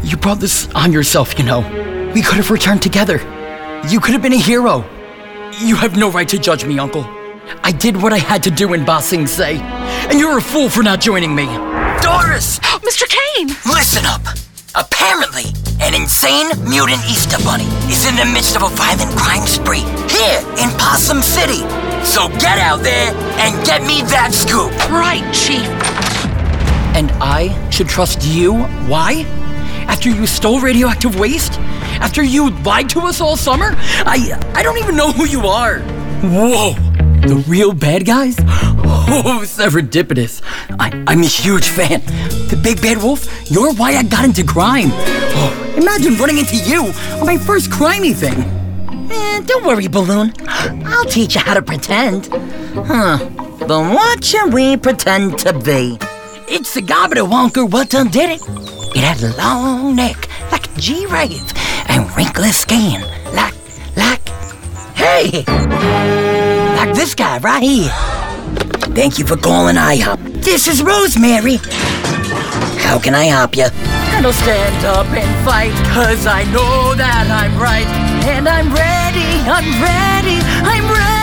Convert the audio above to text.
You brought this on yourself, you know. We could have returned together. You could have been a hero. You have no right to judge me, Uncle. I did what I had to do in Ba Sing Se, and you're a fool for not joining me. Doris! Mr. Kane! Listen up. Apparently, an insane mutant Easter Bunny is in the midst of a violent crime spree here in Possum City. So get out there and get me that scoop. Right, Chief. And I should trust you? Why? After you stole radioactive waste? After you lied to us all summer? I don't even know who you are. Whoa! The real bad guys? Oh, serendipitous. I'm a huge fan. The Big Bad Wolf, you're why I got into crime. Oh, imagine running into you on my first crimey thing. Don't worry, Balloon. I'll teach you how to pretend. But what should we pretend to be? It's the Gobble Wonker what done did it. It had a long neck, like a giraffe, and wrinkly skin, like, hey! Like this guy right here. Thank you for calling IHOP. This is Rosemary. How can I help you? And I'll stand up and fight, 'cause I know that I'm right. And I'm ready.